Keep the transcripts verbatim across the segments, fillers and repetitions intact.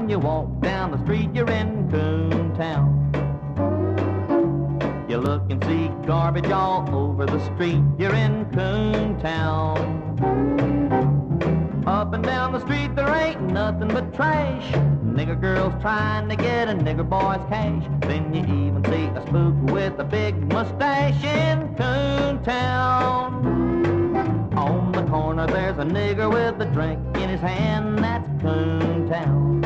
when you walk down the street, you're in Coontown. You look and see garbage all over the street, you're in Coontown. Up and down the street there ain't nothing but trash. Nigger girls trying to get a nigger boy's cash. Then you even see a spook with a big mustache in Coontown. On the corner there's a nigger with a drink in his hand, that's Coontown.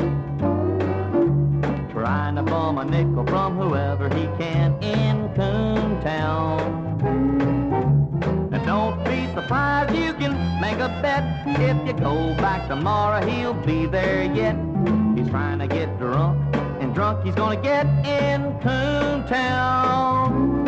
Trying to bum a nickel from whoever he can in Coontown. And don't be surprised, you can make a bet. If you go back tomorrow, he'll be there yet. He's trying to get drunk, and drunk he's gonna get in Coontown.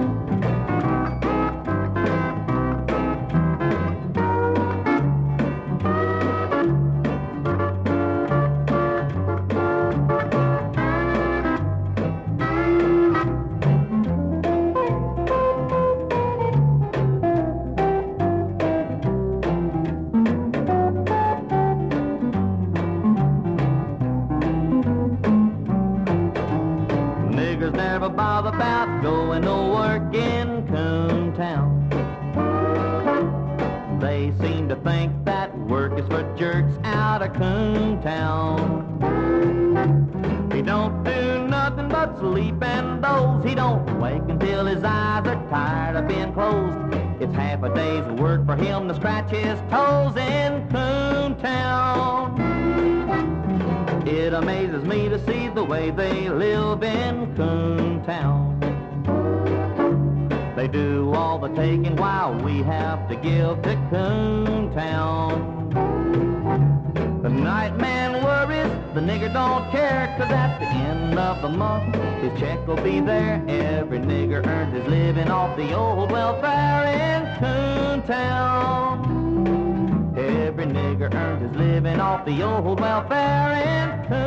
Niggers never bother about going to work in Coontown. They seem to think that work is for jerks out of Coontown. He don't do nothing but sleep and doze. He don't wake until his eyes are tired of being closed. It's half a day's work for him to scratch his toes in Coontown. It amazes me to see the way they live in Coontown. They do all the taking while we have to give to Coontown. The night man worries, the nigger don't care, 'cause at the end of the month his check will be there. Every nigger earns his living off the old welfare in Coontown. Every nigger earns his living off the old welfare in Coontown.